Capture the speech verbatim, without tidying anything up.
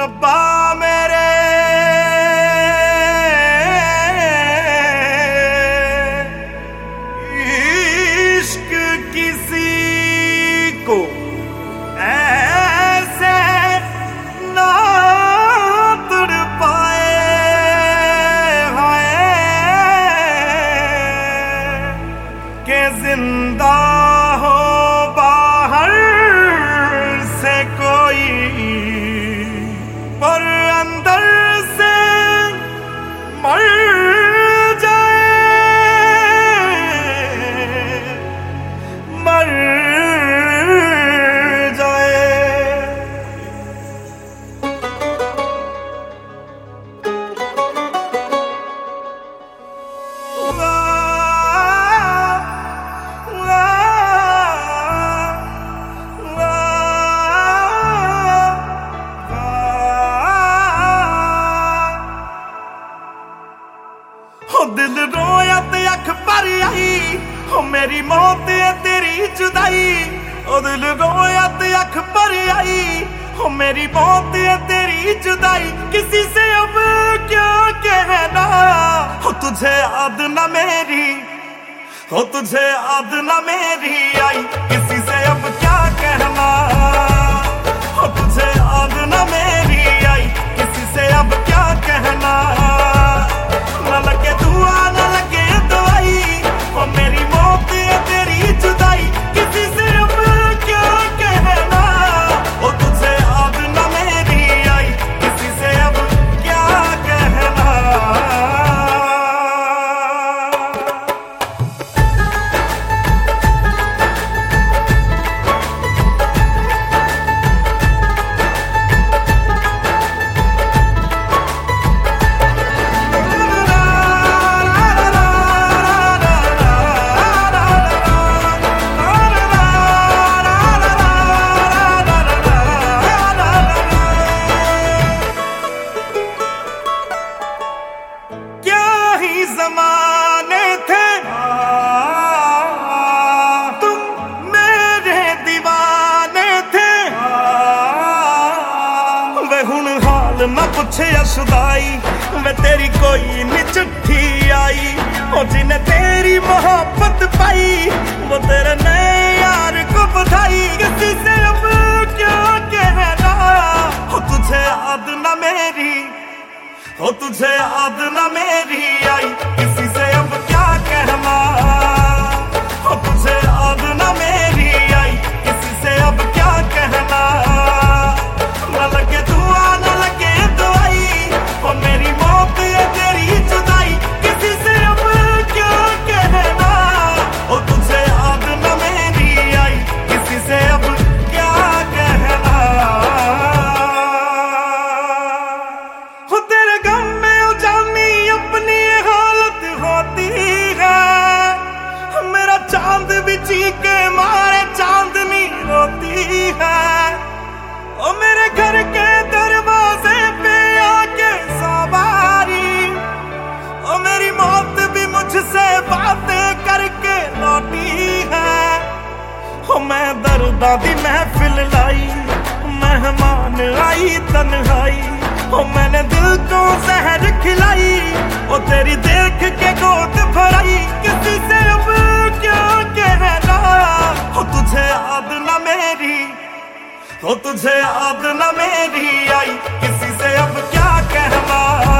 रब्बा मेरे इश्क किसी को ऐसे ना तड़पाए हाय के जिंदा हो बाहर से कोई पर अंदर से मर जाए मर जाए। हो दिल रोया ते अख भर आई हो मेरी मौत है तेरी जुदाई। ओ दिल रोया ते अख भर आई हो मेरी मौत है तेरी जुदाई। किसी से अब क्या कहना हो तुझे याद ना मेरी हो तुझे याद ना मेरी आई। किसी से अब क्या कहना हो तुझे याद ना मेरी आई। किसी से अब क्या कहना ना लगे दुआ ना लगे दवाई वो मेरी मौत है तेरी जुदाई। किसी से अब क्या कहना वो तुझे याद ना मेरी आई। किसी से अब क्या कहना। ज़माने थे तुम मेरे दीवाने थे वे हुण हाल ना पुछे असदाई वे तेरी कोई नी चिट्ठी आई। ओ जिन्हें तेरी मोहब्बत पाई वो तेरे नए यार को बधाई। किसी से अब क्या कहना हो तुझे याद ना मेरी हो तुझे याद ना मेरी आई। किसी से अब क्या कहना हो तुझे याद ना मेरी आई। किसी से अब क्या कहना ना लगे दुआ ना लगे दवाई वो मेरी मौत है तेरी जुदाई। किसी से अब क्या कहना हो तुझे याद ना मेरी आई। किसी से अब क्या कहना हो तेरे गम में उजानी अपनी हालत होती है। मेरा चांद भी चीखे मारे चांदनी रोती है। ओ मेरे घर के दरवाजे पे आके सवारी ओ मेरी मौत भी मुझसे बातें करके लौटी है। ओ मैं दर्दां दी महफिल लाई मेहमान आई तन्हाई ओ मैंने दिल को जहर खिलाई ओ तेरी देख के गोद भराई। किसी से अब क्या कहना हो तुझे याद ना मेरी हो तुझे याद ना मेरी आई। किसी से अब क्या कहना।